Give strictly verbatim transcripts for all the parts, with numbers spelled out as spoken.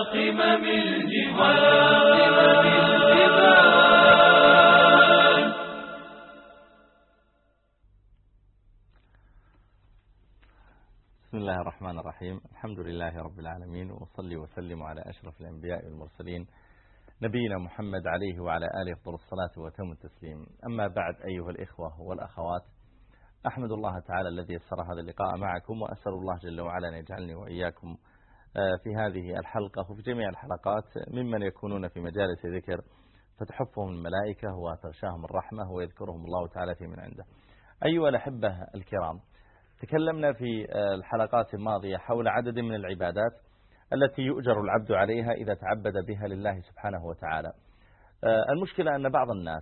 قمم الجبال. بسم الله الرحمن الرحيم. الحمد لله رب العالمين، وصلي وسلم على أشرف الأنبياء والمرسلين نبينا محمد عليه وعلى آله أفضل الصلاة وتم التسليم. أما بعد، أيها الإخوة والأخوات، أحمد الله تعالى الذي يسر هذا اللقاء معكم، وأسأل الله جل وعلا أن يجعلني وإياكم في هذه الحلقة وفي جميع الحلقات ممن يكونون في مجالس ذكر فتحفهم الملائكة وتغشاهم الرحمة ويذكرهم الله تعالى في من عنده. أيها الأحبة الكرام، تكلمنا في الحلقات الماضية حول عدد من العبادات التي يؤجر العبد عليها إذا تعبد بها لله سبحانه وتعالى. المشكلة أن بعض الناس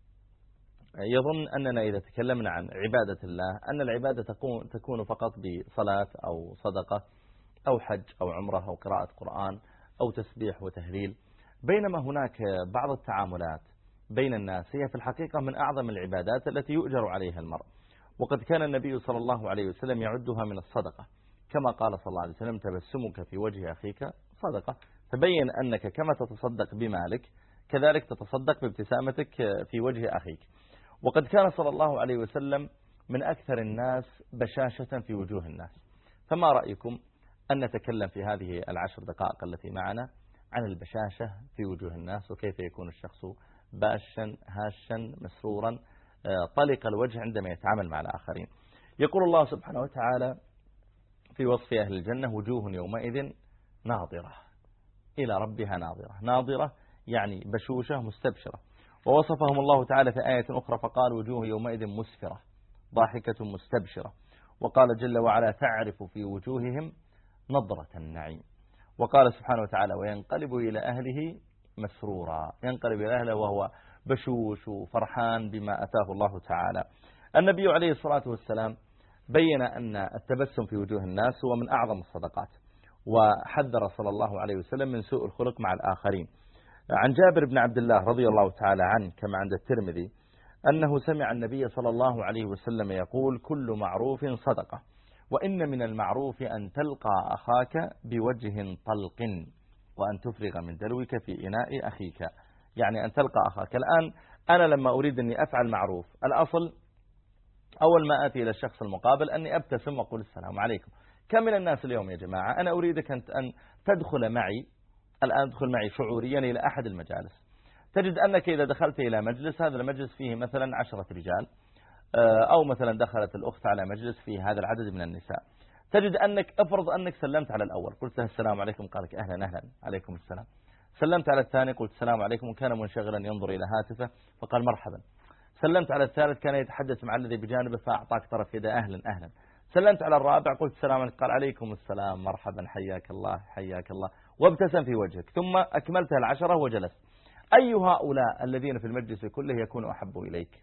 يظن أننا إذا تكلمنا عن عبادة الله أن العبادة تكون فقط بصلاة أو صدقة أو حج أو عمرة أو قراءة قرآن أو تسبيح وتهليل، بينما هناك بعض التعاملات بين الناس هي في الحقيقة من أعظم العبادات التي يؤجر عليها المرء. وقد كان النبي صلى الله عليه وسلم يعدها من الصدقة، كما قال صلى الله عليه وسلم: تبسمك في وجه أخيك صدقة. تبين أنك كما تتصدق بمالك كذلك تتصدق بابتسامتك في وجه أخيك. وقد كان صلى الله عليه وسلم من أكثر الناس بشاشة في وجوه الناس. فما رأيكم أن نتكلم في هذه العشر دقائق التي معنا عن البشاشة في وجوه الناس، وكيف يكون الشخص باشا هاشا مسرورا طلق الوجه عندما يتعامل مع الآخرين. يقول الله سبحانه وتعالى في وصف أهل الجنة: وجوه يومئذ ناظرة إلى ربها ناظرة. ناظرة يعني بشوشة مستبشرة. ووصفهم الله تعالى في آية أخرى فقال: وجوه يومئذ مسفرة ضاحكة مستبشرة. وقال جل وعلا: تعرف في وجوههم نظرة النعيم. وقال سبحانه وتعالى: وينقلب إلى أهله مسرورا. ينقلب إلى أهله وهو بشوش وفرحان بما أتاه الله تعالى. النبي عليه الصلاة والسلام بين أن التبسم في وجوه الناس هو من أعظم الصدقات، وحذر صلى الله عليه وسلم من سوء الخلق مع الآخرين. عن جابر بن عبد الله رضي الله تعالى عنه كما عند الترمذي أنه سمع النبي صلى الله عليه وسلم يقول: كل معروف صدقة، وإن من المعروف أن تلقى أخاك بوجه طلق وأن تفرغ من دلوك في إناء أخيك. يعني أن تلقى أخاك. الآن أنا لما أريد أني أفعل معروف، الأصل أول ما أتي إلى الشخص المقابل أني أبتسم وأقول السلام عليكم. كم من الناس اليوم يا جماعة أنا أريدك أن تدخل معي الآن، تدخل معي شعوريا إلى أحد المجالس، تجد أنك إذا دخلت إلى مجلس، هذا المجلس فيه مثلا عشرة رجال، أو مثلا دخلت الأخت على مجلس فيه هذا العدد من النساء، تجد أنك أفرض أنك سلمت على الأول، قلت له السلام عليكم، قال لك أهلا أهلا عليكم السلام. سلمت على الثاني، قلت السلام عليكم، وكان منشغلا ينظر إلى هاتفه فقال مرحبا. سلمت على الثالث، كان يتحدث مع الذي بجانبه فأعطاك طرف يده أهلا أهلا. سلمت على الرابع، قلت السلام عليكم، قال عليكم السلام مرحبا حياك الله حياك الله، وابتسم في وجهك. ثم أكملتها العشرة وجلست. أي هؤلاء الذين في المجلس كله يكون أحب إليك؟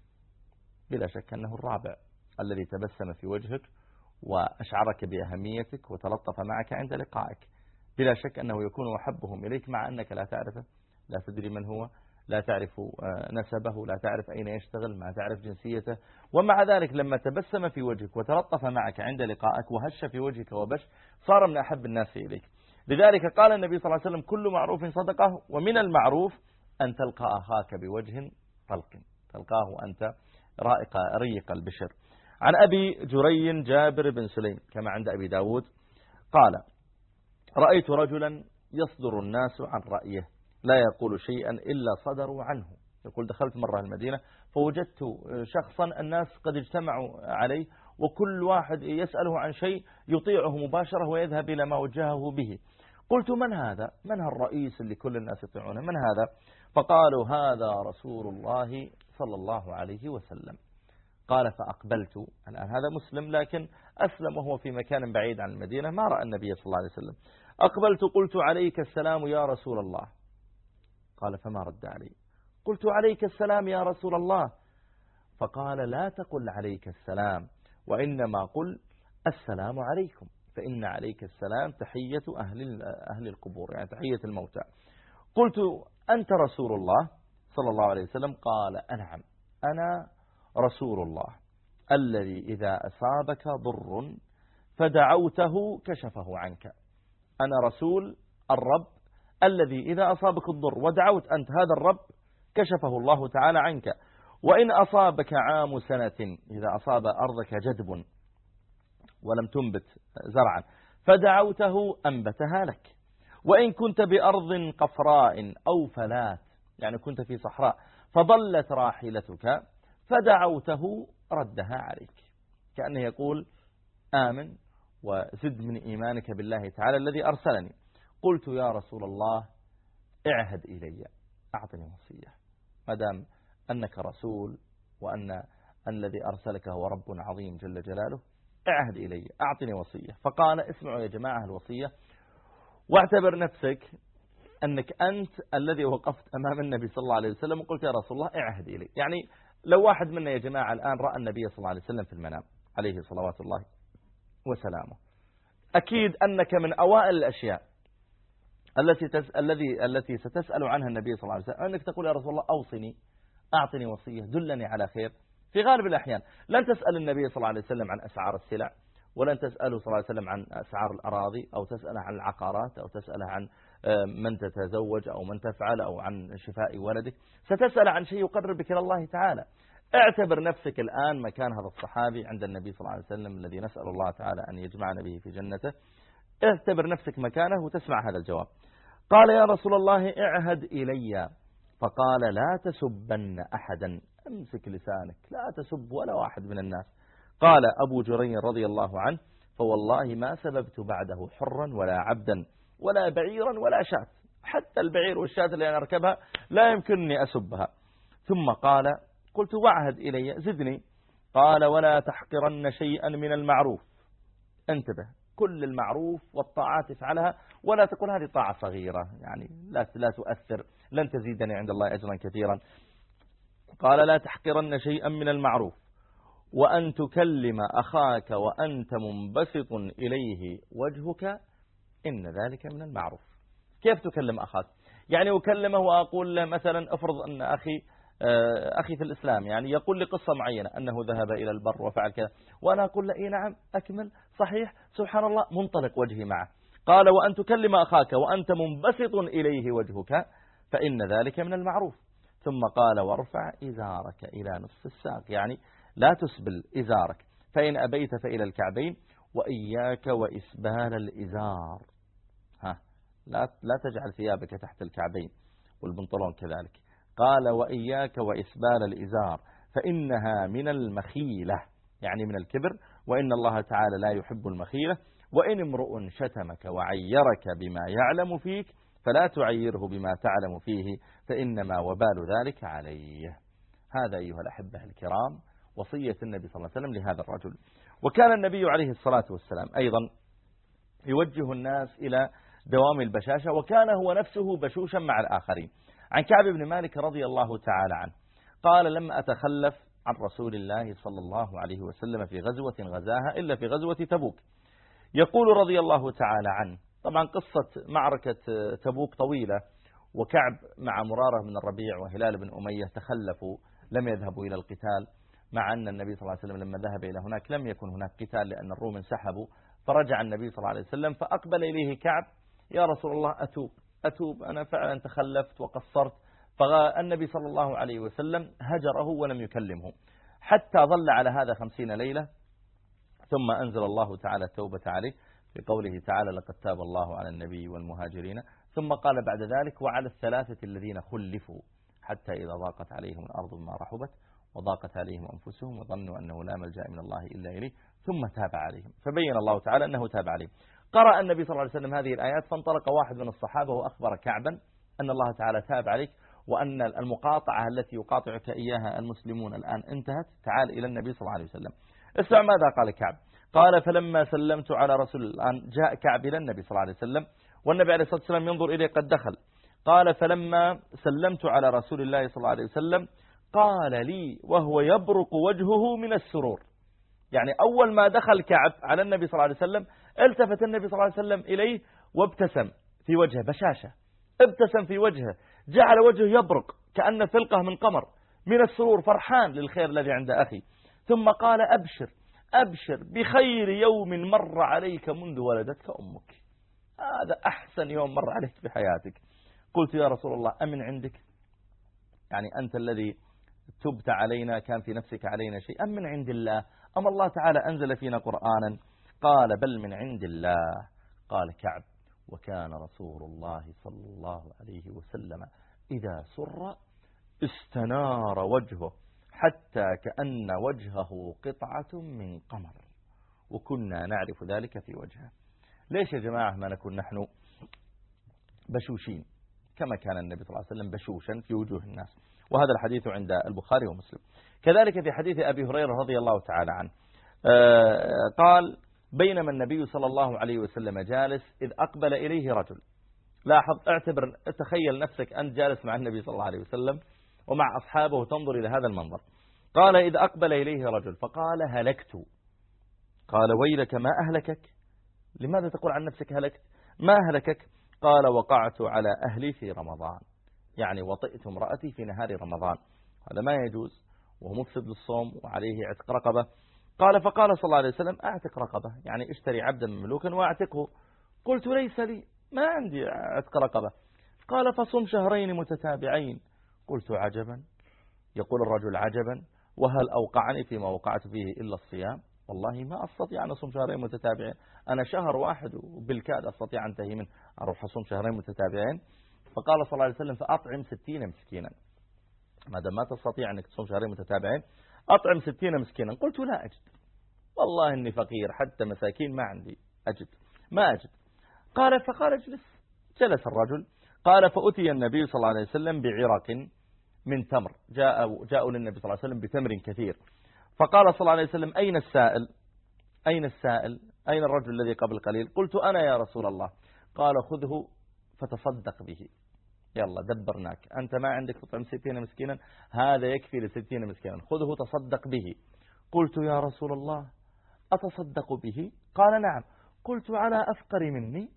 بلا شك أنه الرابع الذي تبسم في وجهك وأشعرك بأهميتك وتلطف معك عند لقائك. بلا شك أنه يكون أحبهم إليك، مع أنك لا تعرفه، لا تدري من هو، لا تعرف نسبه، لا تعرف أين يشتغل، ما تعرف جنسيته، ومع ذلك لما تبسم في وجهك وتلطف معك عند لقائك وهش في وجهك وبش، صار من أحب الناس إليك. لذلك قال النبي صلى الله عليه وسلم: كل معروف صدقة، ومن المعروف أن تلقى أخاك بوجه طلق، تلقاه أنت رائق ريق البشر. عن أبي جري جابر بن سليم كما عند أبي داود قال: رأيت رجلا يصدر الناس عن رأيه لا يقول شيئا إلا صدروا عنه. يقول: دخلت مرة المدينة فوجدت شخصا الناس قد اجتمعوا عليه، وكل واحد يسأله عن شيء يطيعه مباشرة ويذهب إلى ما وجهه به. قلت: من هذا؟ من هالرئيس اللي كل الناس يطيعونه؟ من هذا؟ فقالوا: هذا رسول الله صلى الله عليه وسلم. قال: فأقبلت. الآن هذا مسلم لكن أسلم وهو في مكان بعيد عن المدينة، ما رأى النبي صلى الله عليه وسلم. أقبلت قلت: عليك السلام يا رسول الله. قال: فما رد علي. قلت: عليك السلام يا رسول الله. فقال: لا تقل عليك السلام، وإنما قل السلام عليكم، فإن عليك السلام تحية أهل أهل القبور، يعني تحية الموتى. قلت: أنت رسول الله صلى الله عليه وسلم؟ قال: أنعم، أنا رسول الله الذي إذا أصابك ضر فدعوته كشفه عنك. أنا رسول الرب الذي إذا أصابك الضر ودعوت أنت هذا الرب كشفه الله تعالى عنك. وإن أصابك عام سنة، إذا أصاب أرضك جدب ولم تنبت زرعا فدعوته أنبتها لك. وإن كنت بأرض قفراء أو فلات، يعني كنت في صحراء فضلت راحلتك فدعوته ردها عليك. كأنه يقول آمن وزد من إيمانك بالله تعالى الذي أرسلني. قلت يا رسول الله اعهد إلي، أعطني وصية، مدام أنك رسول وأن الذي أرسلك هو رب عظيم جل جلاله، اعهد إلي، أعطني وصية. فقال اسمعوا يا جماعة الوصية، واعتبر نفسك أنك أنت الذي وقفت أمام النبي صلى الله عليه وسلم وقلت يا رسول الله اعهد إلي. يعني لو واحد منا يا جماعة الآن رأى النبي صلى الله عليه وسلم في المنام عليه صلوات الله وسلامه، أكيد أنك من أوائل الأشياء التي تس... الذي التي ستسأل عنها النبي صلى الله عليه وسلم أنك تقول يا رسول الله أوصني، أعطني وصية، دلني على خير. في غالب الأحيان لن تسأل النبي صلى الله عليه وسلم عن أسعار السلع، ولن تسأله صلى الله عليه وسلم عن أسعار الأراضي، أو تسأله عن العقارات، أو تسأله عن من تتزوج أو من تفعل، أو عن شفاء ولدك. ستسأل عن شيء يقربك إلى الله تعالى. اعتبر نفسك الآن مكان هذا الصحابي عند النبي صلى الله عليه وسلم الذي نسأل الله تعالى أن يجمعنا به في جنته. اعتبر نفسك مكانه وتسمع هذا الجواب. قال يا رسول الله اعهد إلي. فقال لا تسبن أحدا، امسك لسانك، لا تسب ولا واحد من الناس. قال أبو جرير رضي الله عنه فوالله ما سببت بعده حرا ولا عبدا ولا بعيرا ولا شاة، حتى البعير والشاة اللي أنا أركبها لا يمكنني أسبها. ثم قال قلت واعهد إلي زدني. قال ولا تحقرن شيئا من المعروف، انتبه، كل المعروف والطاعات افعلها، ولا تقول هذه طاعة صغيرة يعني لا لا تؤثر، لن تزيدني عند الله أجرا كثيرا. قال لا تحقرن شيئا من المعروف وأن تكلم أخاك وأنت منبسط إليه وجهك، إن ذلك من المعروف. كيف تكلم أخاك؟ يعني أكلمه وأقول له مثلا افرض أن أخي أخي في الإسلام يعني يقول لي قصة معينة أنه ذهب إلى البر وفعل كذا، وأنا أقول له إيه نعم أكمل صحيح سبحان الله، منطلق وجهي معه. قال وأن تكلم أخاك وأنت منبسط إليه وجهك فإن ذلك من المعروف. ثم قال وارفع إزارك إلى نصف الساق، يعني لا تسبل إزارك، فإن أبيت فإلى الكعبين، وإياك وإسبال الإزار، ها لا لا تجعل ثيابك تحت الكعبين والبنطلون كذلك. قال وإياك وإسبال الإزار فإنها من المخيلة، يعني من الكبر، وإن الله تعالى لا يحب المخيلة. وإن امرؤ شتمك وعيرك بما يعلم فيك فلا تعيره بما تعلم فيه، فإنما وبال ذلك عليه. هذا أيها الأحبة الكرام وصية النبي صلى الله عليه وسلم لهذا الرجل. وكان النبي عليه الصلاة والسلام أيضا يوجه الناس إلى دوام البشاشة، وكان هو نفسه بشوشا مع الآخرين. عن كعب بن مالك رضي الله تعالى عنه قال لما أتخلف عن رسول الله صلى الله عليه وسلم في غزوة غزاها إلا في غزوة تبوك، يقول رضي الله تعالى عنه، طبعا قصة معركة تبوك طويلة، وكعب مع مرارة من الربيع وهلال بن أمية تخلفوا لم يذهبوا إلى القتال، مع أن النبي صلى الله عليه وسلم لما ذهب إلى هناك لم يكن هناك قتال لأن الروم انسحبوا. فرجع النبي صلى الله عليه وسلم فأقبل إليه كعب يا رسول الله أتوب أتوب أنا فعلا تخلفت وقصرت. فالنبي صلى الله عليه وسلم هجره ولم يكلمه حتى ظل على هذا خمسين ليلة، ثم أنزل الله تعالى التوبة عليه في قوله تعالى لقد تاب الله على النبي والمهاجرين. ثم قال بعد ذلك وعلى الثلاثة الذين خلفوا حتى إذا ضاقت عليهم الأرض بما رحبت وضاقت عليهم أنفسهم وظنوا أنه لا ملجأ من الله إلا إليه ثم تاب عليهم، فبين الله تعالى أنه تاب عليهم. قرأ النبي صلى الله عليه وسلم هذه الآيات فانطلق واحد من الصحابة وأخبر كعبا أن الله تعالى تاب عليك، وأن المقاطعة التي يقاطعك إياها المسلمون الآن انتهت، تعال إلى النبي صلى الله عليه وسلم. اسمع ماذا قال كعب. قال فلما سلمت على رسول الآن جاء كعب إلى النبي صلى الله عليه وسلم والنبي عليه الصلاة والسلام ينظر إليه قد دخل. قال فلما سلمت على رسول الله صلى الله عليه وسلم قال لي وهو يبرق وجهه من السرور، يعني أول ما دخل كعب على النبي صلى الله عليه وسلم التفت النبي صلى الله عليه وسلم إليه وابتسم في وجهه بشاشة، ابتسم في وجهه، جعل وجهه يبرق كأن فلقه من قمر من السرور، فرحان للخير الذي عند أخي. ثم قال أبشر أبشر بخير يوم مر عليك منذ ولدتك أمك. هذا أحسن يوم مر عليك في حياتك. قلت يا رسول الله أمن عندك؟ يعني أنت الذي تبت علينا، كان في نفسك علينا شيء، أم من عند الله؟ أم الله تعالى أنزل فينا قرآنا؟ قال بل من عند الله. قال كعب وكان رسول الله صلى الله عليه وسلم إذا سر استنار وجهه حتى كأن وجهه قطعة من قمر، وكنا نعرف ذلك في وجهه. ليش يا جماعة ما نكون نحن بشوشين كما كان النبي صلى الله عليه وسلم بشوشا في وجوه الناس؟ وهذا الحديث عند البخاري ومسلم. كذلك في حديث أبي هريرة رضي الله تعالى عنه قال بينما النبي صلى الله عليه وسلم جالس إذ أقبل إليه رجل. لاحظ، اعتبر، تخيل نفسك أنت جالس مع النبي صلى الله عليه وسلم ومع أصحابه تنظر إلى هذا المنظر. قال إذ أقبل إليه رجل فقال هلكت. قال ويلك ما أهلكك؟ لماذا تقول عن نفسك هلكت؟ ما أهلكك؟ قال وقعت على أهلي في رمضان، يعني وطئت امرأتي في نهار رمضان، هذا ما يجوز وهو مفسد للصوم وعليه عتق رقبة. قال فقال صلى الله عليه وسلم أعتق رقبة، يعني اشتري عبدا مملوكا وأعتقه. قلت ليس لي، ما عندي عتق رقبة. قال فصم شهرين متتابعين. قلت عجبا. يقول الرجل عجبا، وهل أوقعني فيما وقعت فيه إلا الصيام؟ والله ما أستطيع أن أصوم شهرين متتابعين، أنا شهر واحد وبالكاد أستطيع أن أنتهي منه، أروح أصوم شهرين متتابعين؟ فقال صلى الله عليه وسلم فأطعم ستين مسكينا، ما دام ما تستطيع أنك تصوم شهرين متتابعين أطعم ستين مسكينا. قلت لا أجد، والله إني فقير، حتى مساكين ما عندي أجد، ما أجد. قال فقال اجلس. جلس الرجل. قال فأتي النبي صلى الله عليه وسلم بعرق من تمر، جاء جاءوا للنبي صلى الله عليه وسلم بتمر كثير. فقال صلى الله عليه وسلم أين السائل؟ أين السائل؟ أين الرجل الذي قبل قليل؟ قلت أنا يا رسول الله. قال خذه فتصدق به، يلا دبرناك، أنت ما عندك تطعم ستين مسكينا، هذا يكفي لستين مسكينا، خذه تصدق به. قلت يا رسول الله أتصدق به؟ قال نعم. قلت على أفقر مني؟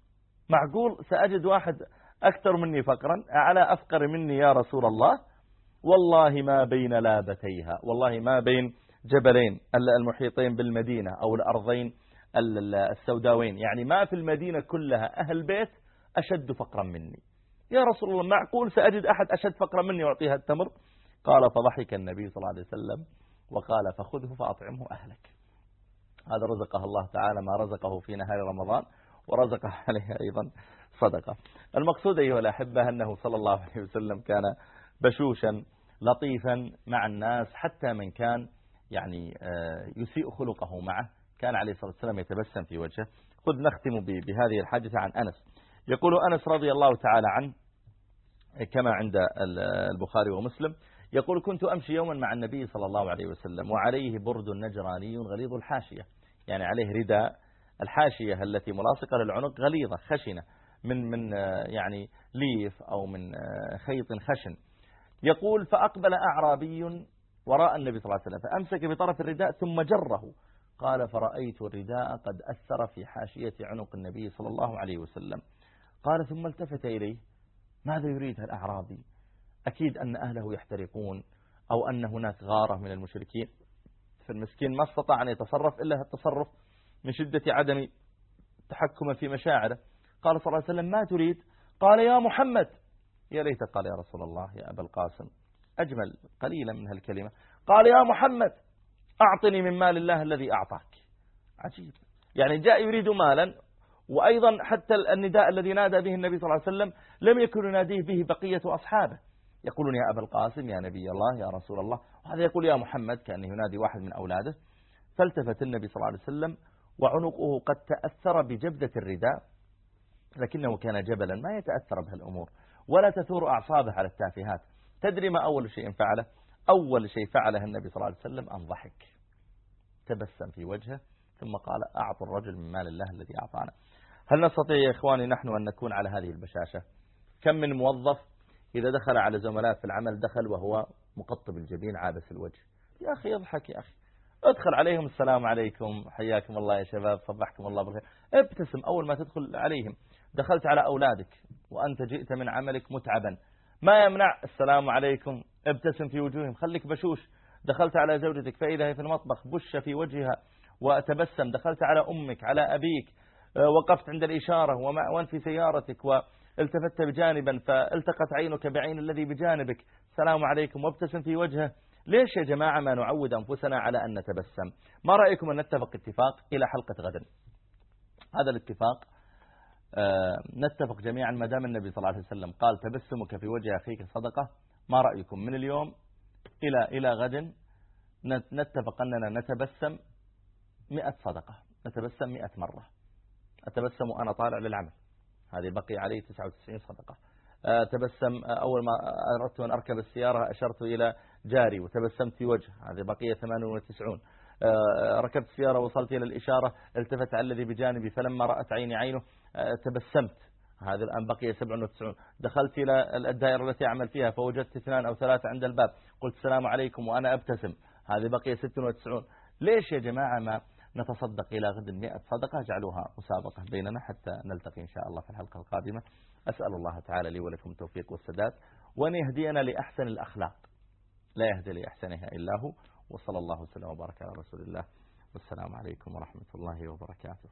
معقول سأجد واحد أكثر مني فقرا؟ على أفقر مني يا رسول الله؟ والله ما بين لابتيها، والله ما بين جبلين المحيطين بالمدينة أو الأرضين السوداوين، يعني ما في المدينة كلها أهل بيت أشد فقرا مني. يا رسول الله معقول سأجد أحد أشد فقرا مني وأعطيها التمر؟ قال فضحك النبي صلى الله عليه وسلم وقال فخذه فأطعمه أهلك. هذا رزقه الله تعالى ما رزقه في نهار رمضان، ورزقه عليه أيضا صدقة. المقصود أيها الأحبة أنه صلى الله عليه وسلم كان بشوشا لطيفا مع الناس، حتى من كان يعني يسيء خلقه معه كان عليه الصلاة والسلام يتبسم في وجهه. خذ نختم بهذه الحادثة عن أنس. يقول أنس رضي الله تعالى عنه كما عند البخاري ومسلم، يقول كنت أمشي يوما مع النبي صلى الله عليه وسلم وعليه برد نجراني غليظ الحاشية، يعني عليه رداء، الحاشية التي ملاصقة للعنق غليظة خشنة من من يعني ليف أو من خيط خشن. يقول فأقبل أعرابي وراء النبي صلى الله عليه وسلم فأمسك بطرف الرداء ثم جره. قال فرأيت الرداء قد أثر في حاشية عنق النبي صلى الله عليه وسلم. قال ثم التفت إليه ماذا يريد الأعرابي؟ أكيد أن أهله يحترقون أو أن هناك غارة من المشركين. فالمسكين ما استطاع أن يتصرف إلا التصرف من شدة عدم تحكم في مشاعره. قال صلى الله عليه وسلم ما تريد؟ قال يا محمد. يا ليت قال يا رسول الله يا أبا القاسم، أجمل قليلا من هالكلمة. قال يا محمد أعطني من مال الله الذي أعطاك. عجيب، يعني جاء يريد مالا، وأيضا حتى النداء الذي نادى به النبي صلى الله عليه وسلم لم يكن يناديه به بقية أصحابه، يقولون يا أبا القاسم يا نبي الله يا رسول الله، وهذا يقول يا محمد كأنه ينادي واحد من أولاده. فالتفت النبي صلى الله عليه وسلم وعنقه قد تأثر بجبدة الرداء، لكنه كان جبلا ما يتأثر بهالأمور ولا تثور أعصابه على التافهات. تدري ما أول شيء فعله؟ أول شيء فعله النبي صلى الله عليه وسلم أن ضحك، تبسم في وجهه ثم قال أعطوا الرجل من مال الله الذي أعطانا. هل نستطيع يا إخواني نحن أن نكون على هذه البشاشة؟ كم من موظف إذا دخل على زملاء في العمل دخل وهو مقطب الجبين عابس الوجه، يا أخي اضحك، يا أخي ادخل عليهم السلام عليكم حياكم الله يا شباب صبحكم الله بالخير، ابتسم أول ما تدخل عليهم. دخلت على أولادك وأنت جئت من عملك متعبا، ما يمنع السلام عليكم، ابتسم في وجوههم، خليك بشوش. دخلت على زوجتك فإذا هي في المطبخ بش في وجهها وتبسم. دخلت على أمك على أبيك وقفت عند الإشارة وأنت في سيارتك والتفت بجانبا فالتقت عينك بعين الذي بجانبك، السلام عليكم، وابتسم في وجهه. ليش يا جماعة ما نعود أنفسنا على أن نتبسم؟ ما رأيكم أن نتفق اتفاق إلى حلقة غد؟ هذا الاتفاق آه نتفق جميعا ما دام النبي صلى الله عليه وسلم قال تبسمك في وجه أخيك صدقة. ما رأيكم من اليوم إلى إلى غد نتفق أننا نتبسم مئة صدقة، نتبسم مئة مرة. أتبسم وأنا طالع للعمل، هذه بقي علي تسعة وتسعين صدقة. تبسم أول ما أردت أن أركب السيارة أشرت إلى جاري وتبسمت في وجه، هذه بقية ثمانية وتسعين. ركبت السيارة وصلت إلى الإشارة التفت على الذي بجانبي فلما رأت عيني عينه تبسمت، هذا الآن بقي سبعة وتسعين. دخلت إلى الدائرة التي أعمل فيها فوجدت اثنان أو ثلاثة عند الباب، قلت السلام عليكم وأنا أبتسم، هذه بقي ستة وتسعين. ليش يا جماعة ما نتصدق إلى غد مئة صدقة؟ جعلوها مسابقة بيننا حتى نلتقي إن شاء الله في الحلقة القادمة. أسأل الله تعالى لي ولكم التوفيق والسداد، وأن يهدينا لأحسن الأخلاق، لا يهدي لأحسنها إلا هو. وصلى الله وسلم وبارك على رسول الله، والسلام عليكم ورحمة الله وبركاته.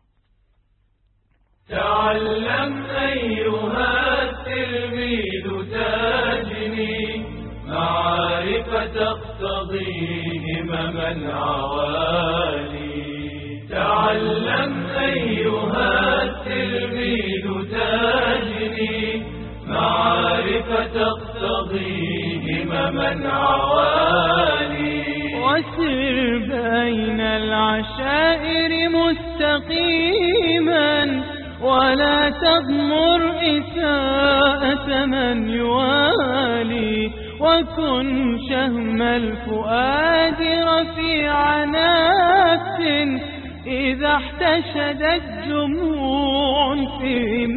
تعلم أيها التلميذ تاجني، معرفة تقتضي همما عوالي. تعلم أيها التلميذ تاجني، معرفة تقتضي همما عوالي. وسر بين العشائر مستقيما، ولا تضمر إساءة من يوالي. وكن شهم الفؤاد رفيع نفس، إذا احتشدت جموع في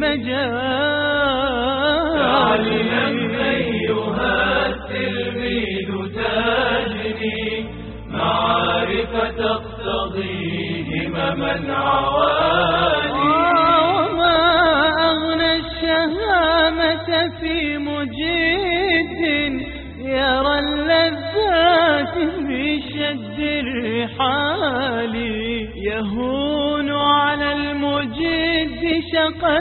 مجال. تعلم أيها التلميذ تاجني، معرفة تقتضي همما عوالي. وما أغنى الشهامة في مجد، يرى اللذات بشد الرحال. يهون على المجد شقى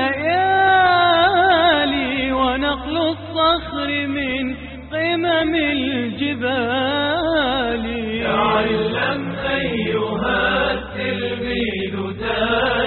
الليالي، ونقل الصخر من قمم الجبال. تعلم أيها التلميذ تاجني،